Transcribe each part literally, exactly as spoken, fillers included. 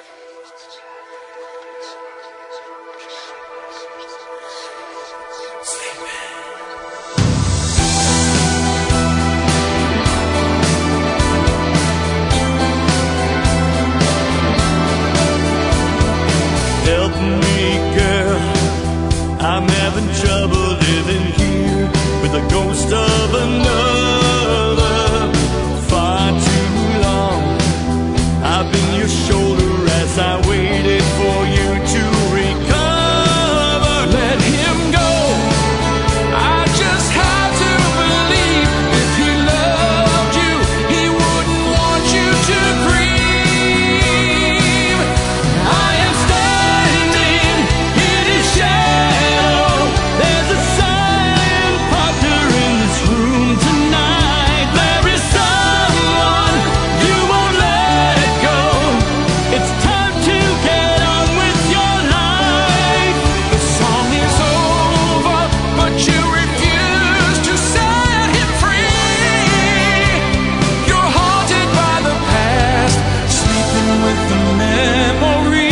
Help me, girl, I'm having trouble living here with the ghost of another. Far too long I've been your shoulder as I waited for you to recover. Let him go, I just had to believe if he loved you, he wouldn't want you to grieve. I am standing in his shadow, there's a silent partner in this room tonight. There is someone you won't let go, it's time to get on with your life. The song is over, but you refuse to set him free. You're haunted by the past, sleeping with the memory.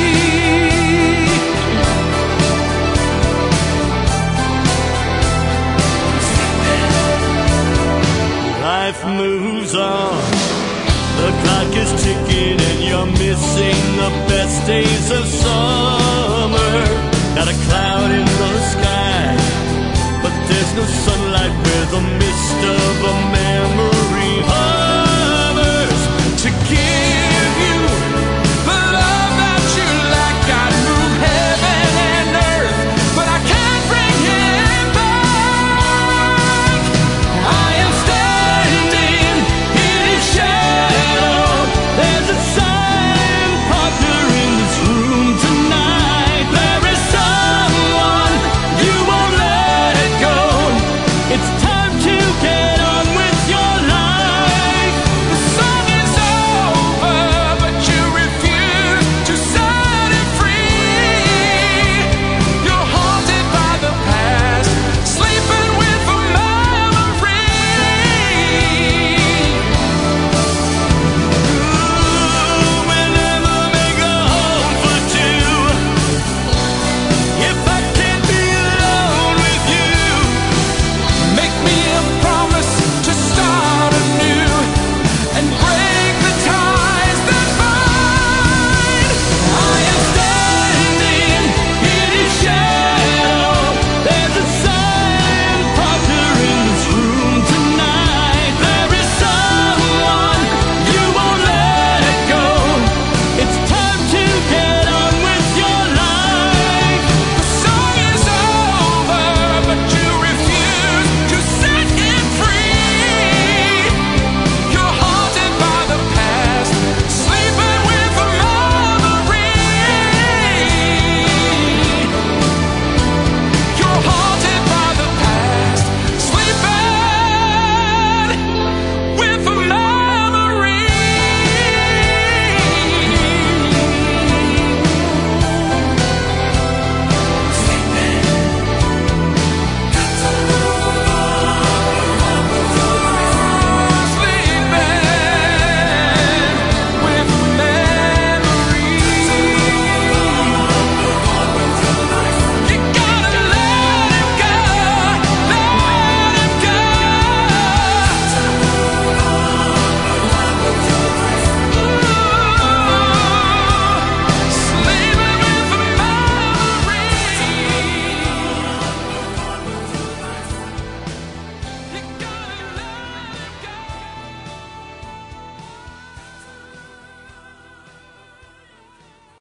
Life moves on, the clock is ticking and you're missing the best days of summer. Got a cloud in the sky, but there's no sunlight where the mist of a memory